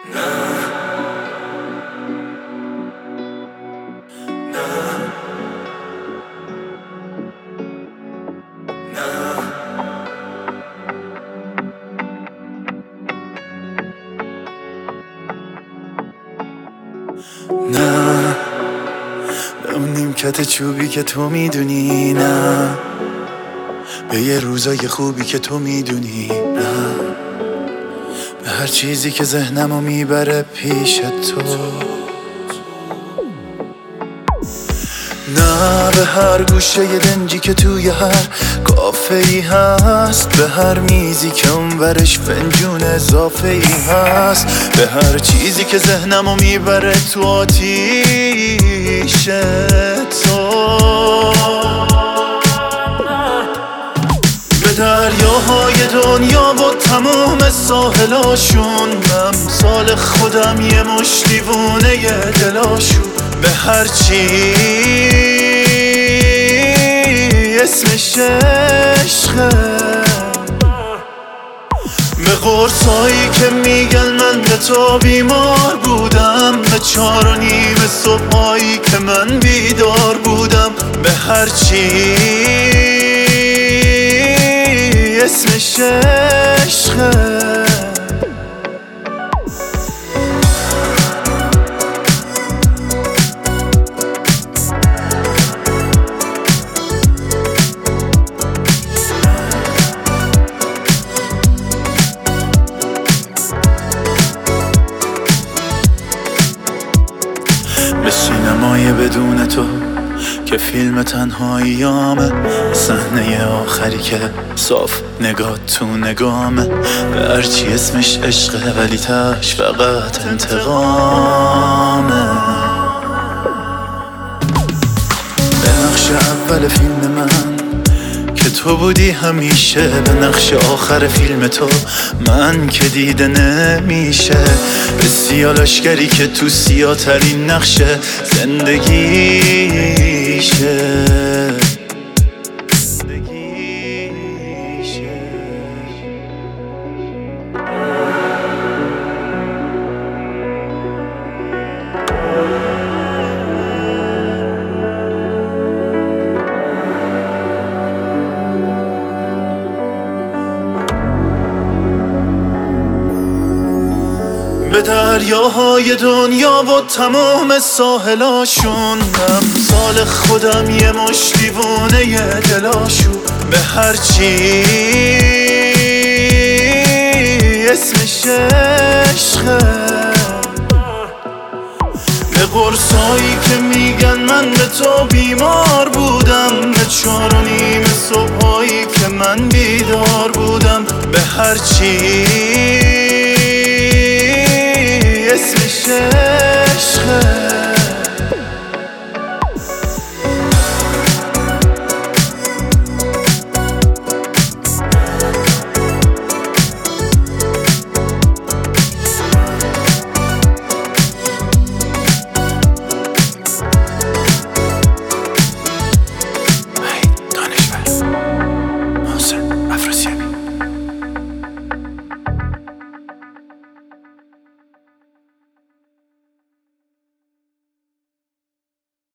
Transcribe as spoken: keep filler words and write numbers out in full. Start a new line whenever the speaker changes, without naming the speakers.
نه به اون نیمکت چوبی که تو میدونی، نه به یه روزای خوبی که تو میدونی، نه به هر چیزی که ذهنمو میبره پیش تو، نه به هر گوشه دنجی که توی هر کافه ای هست، به هر میزی که اونورش فنجون اضافه ای هست، به هر چیزی که ذهنمو میبره تو آتیش تو، به دریاهای دنیا و تموم ساحلاشون، امثال خودم یه مش دیوونه دلاشون، به هر چی اسمش عشقه، به قرصایی که میگن من به تو بیمار بودم، به چار و نیم صبحایی که من بیدار بودم، به هر چی اسمش عشقه. به سینمای بدون تو که فیلم تنهاییامه، صحنه آخری که صاف نگاه تو نگامه، به هرچی اسمش عشقه ولی تاش فقط انتقامه، به نقش اول فیلم من که تو بودی همیشه، به نقش آخر فیلم تو من که دیده نمیشه، به سیالشگری که تو سیاترین نقش زندگیشه. به دریاهای دنیا و تمام ساحلاشون، امثال خودم یه مش دیوونه دلاشون، به هر چی اسمش عشقه، به قرصایی که میگن من به تو بیمار بودم، به چار و نیم صبحایی که من بیدار بودم، به هر چی اسمش عشقه.